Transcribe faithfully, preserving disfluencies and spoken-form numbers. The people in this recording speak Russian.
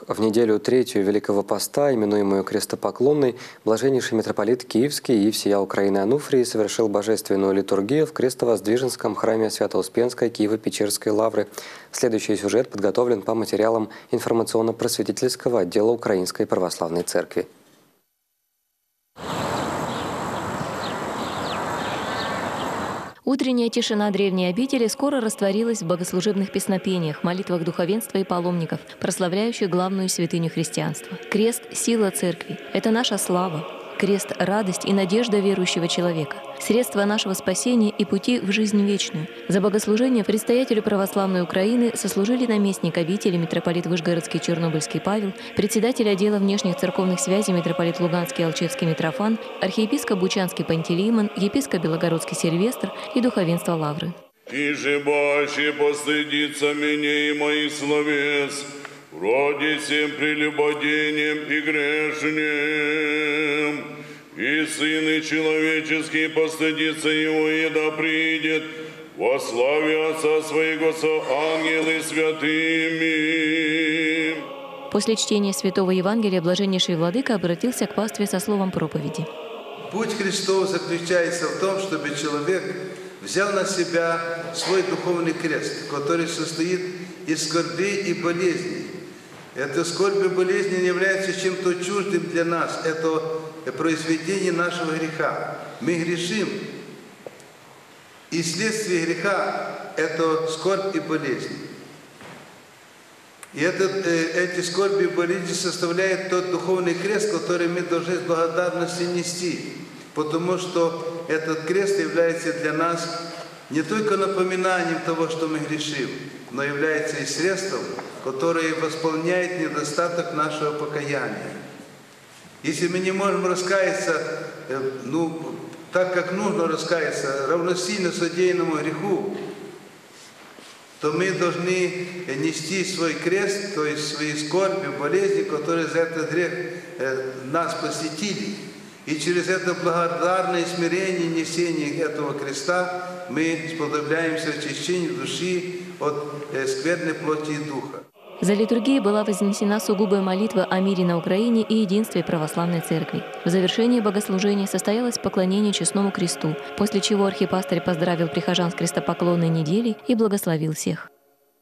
В неделю третью Великого Поста, именуемую Крестопоклонной, блаженнейший митрополит Киевский и всея Украины Ануфрий совершил божественную литургию в Крестовоздвиженском храме Свято-Успенской Киево-Печерской лавры. Следующий сюжет подготовлен по материалам информационно-просветительского отдела Украинской Православной Церкви. Утренняя тишина древней обители скоро растворилась в богослужебных песнопениях, молитвах духовенства и паломников, прославляющих главную святыню христианства. Крест – сила церкви. Это наша слава. Крест – радость и надежда верующего человека. Средство нашего спасения и пути в жизнь вечную. За богослужение предстоятелю православной Украины сослужили наместник обители митрополит Вышгородский Чернобыльский Павел, председатель отдела внешних церковных связей митрополит Луганский Алчевский Митрофан, архиепископ Бучанский Пантелеймон, епископ Белогородский Сильвестр и духовенство лавры. «И же баще постыдится меня и моих словес, вроде всем прелюбодением и грешнем, и Сын Человеческий постыдится его, и да придет во славе Отца Своего со ангелы святыми». После чтения Святого Евангелия блаженнейший владыка обратился к пастве со словом проповеди. Путь Христов заключается в том, чтобы человек взял на себя свой духовный крест, который состоит из скорбей и болезней. Эта скорбь и болезнь не является чем-то чуждым для нас. Это произведение нашего греха. Мы грешим. И следствие греха – это скорбь и болезнь. И этот, эти скорби и болезни составляют тот духовный крест, который мы должны с благодарностью нести. Потому что этот крест является для нас не только напоминанием того, что мы грешим, но является и средством, которое восполняет недостаток нашего покаяния. Если мы не можем раскаяться, ну, так как нужно раскаяться, равносильно содеянному греху, то мы должны нести свой крест, то есть свои скорби, болезни, которые за этот грех нас посетили. И через это благодарное смирение, несение этого креста мы сподобляемся очищению души от скверной плоти и духа. За литургией была вознесена сугубая молитва о мире на Украине и единстве православной церкви. В завершении богослужения состоялось поклонение честному кресту, после чего архипастырь поздравил прихожан с крестопоклонной неделей и благословил всех.